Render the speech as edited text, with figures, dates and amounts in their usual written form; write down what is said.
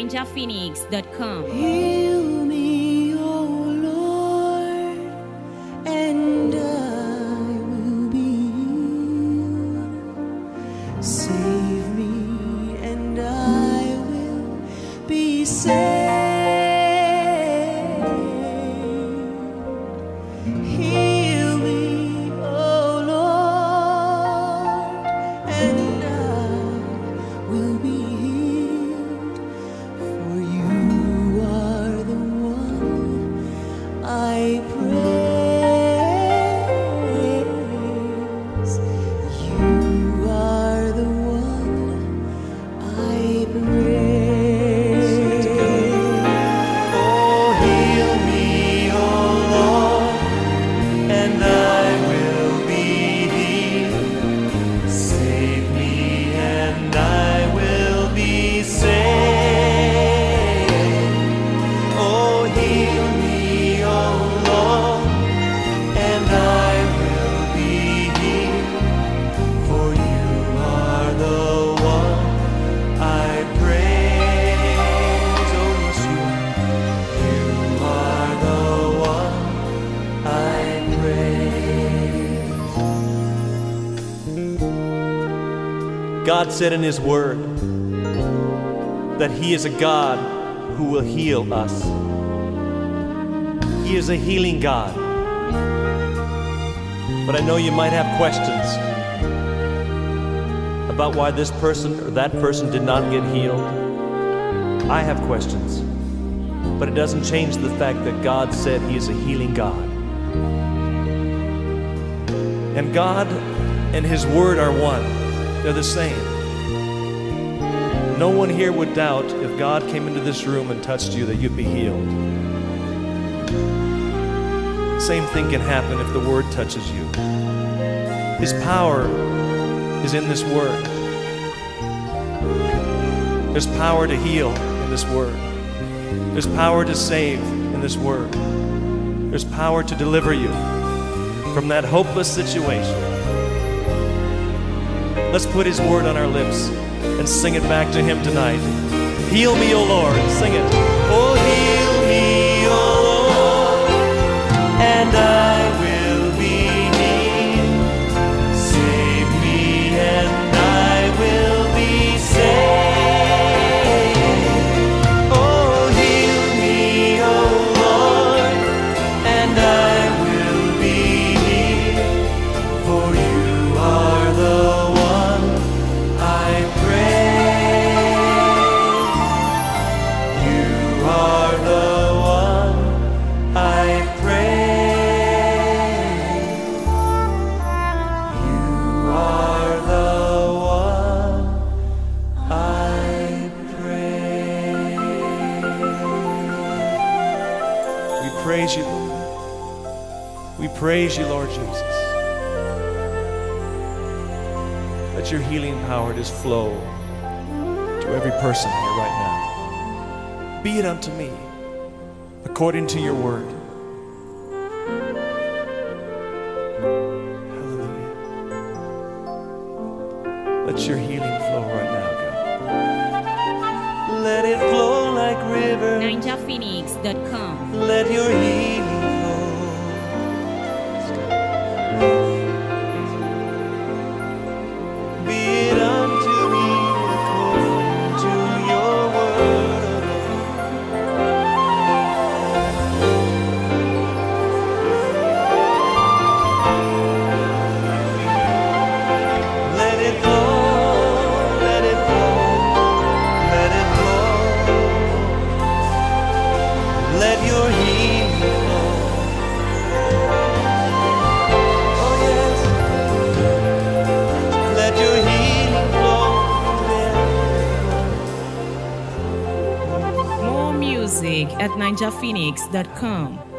NinjaPhoenix.com. Heal me, O Lord, and I will be healed. Save me, and I will be saved. Heal me, O Lord, and I will be healed. For you are the one I praise. You are the one I praise. Oh, heal me, O Lord, and I will be healed. Save me, and I will be saved. Oh, heal me, O Lord, and I will be healed. For you are the one I praise. Oh, yes, you are the one I praise. God said in His Word that He is a God who will heal us. He is a healing God. But I know you might have questions about why this person or that person did not get healed. I have questions, but it doesn't change the fact that God said He is a healing God. And God and His Word are one. They're the same. No one here would doubt if God came into this room and touched you that you'd be healed. Same thing can happen if the Word touches you. His power is in this Word. There's power to heal in this Word. There's power to save in this Word. There's power to deliver you from that hopeless situation. Let's put His Word on our lips and sing it back to Him tonight. Heal me, O Lord. Sing it. Oh, heal me, O Lord, and I will be healed. Save me, and I will be saved. Oh, heal me, O Lord, and I will be healed. For you are the one I praise. You are the one I praise. You are the one I praise. We praise you, Lord. We praise you, Lord Jesus. Let your healing power just flow to every person here right now. Be it unto me according to your word. Hallelujah. Let your healing flow right now, God. Let it flow like rivers. NinjaPhoenix.com. Let your healing flow. Be it unto me according to your word. Let it flow, let it flow, let it flow. Let your healing flow. Oh yes. Let your healing flow. More music at NinjaPhoenix.com.